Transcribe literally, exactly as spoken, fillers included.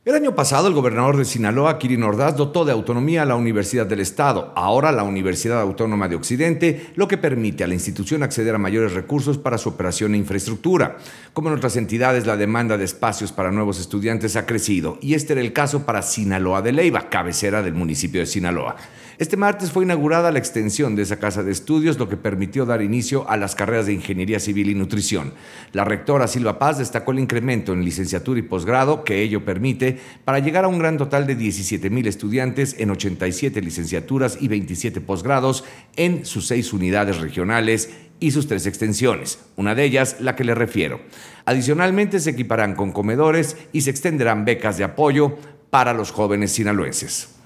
El año pasado, el gobernador de Sinaloa, Kirin Ordaz, dotó de autonomía a la Universidad del Estado, ahora la Universidad Autónoma de Occidente, lo que permite a la institución acceder a mayores recursos para su operación e infraestructura. Como en otras entidades, la demanda de espacios para nuevos estudiantes ha crecido, y este era el caso para Sinaloa de Leyva, cabecera del municipio de Sinaloa. Este martes fue inaugurada la extensión de esa casa de estudios, lo que permitió dar inicio a las carreras de Ingeniería Civil y Nutrición. La rectora Silva Paz destacó el incremento en licenciatura y posgrado que ello permite para llegar a un gran total de diecisiete mil estudiantes en ochenta y siete licenciaturas y veintisiete posgrados en sus seis unidades regionales y sus tres extensiones, una de ellas la que le refiero. Adicionalmente, se equiparán con comedores y se extenderán becas de apoyo para los jóvenes sinaloenses.